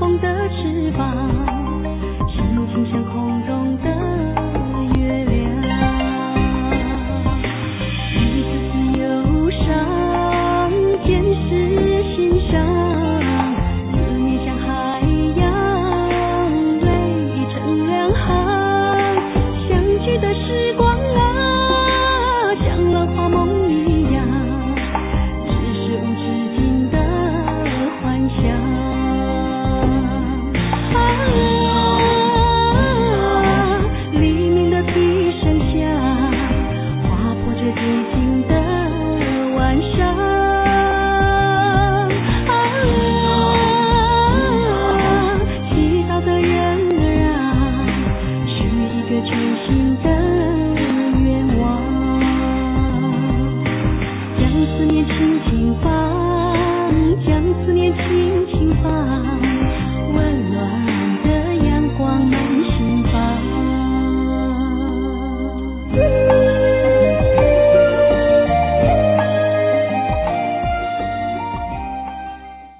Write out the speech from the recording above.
风的翅膀，心情像空中的月亮。一丝丝忧伤渐是心伤，思念像海洋，泪成两行。相聚的时光啊，像浪花梦一样，只是无止境的幻想。黎明的笛声响，划破这寂静的晚上。祈祷的人儿啊，许一个全新的愿望，将思念轻轻放，将思念轻轻放。